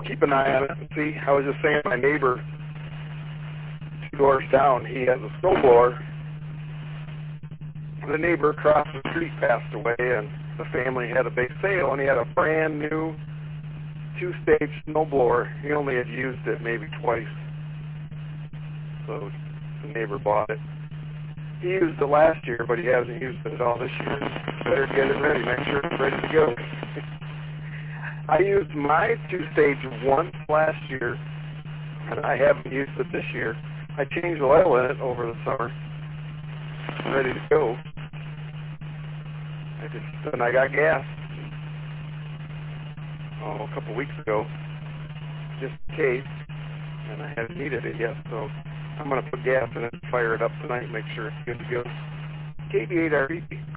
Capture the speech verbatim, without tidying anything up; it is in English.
keep an eye on it and see. I was just saying, my neighbor two doors down, he has a snowblower. The neighbor across the street passed away, and the family had a big sale, and he had a brand new two-stage snowblower. He only had used it maybe twice, so the neighbor bought it. He used it last year, but he hasn't used it at all this year. Better get it ready, make sure it's ready to go. I used my two-stage once last year, and I haven't used it this year. I changed oil in it over the summer. It's ready to go. I just, and I got gas, oh, a couple weeks ago, just in case, and I haven't needed it yet, so I'm going to put gas in it and fire it up tonight and make sure it's good to go. K B eight R E P.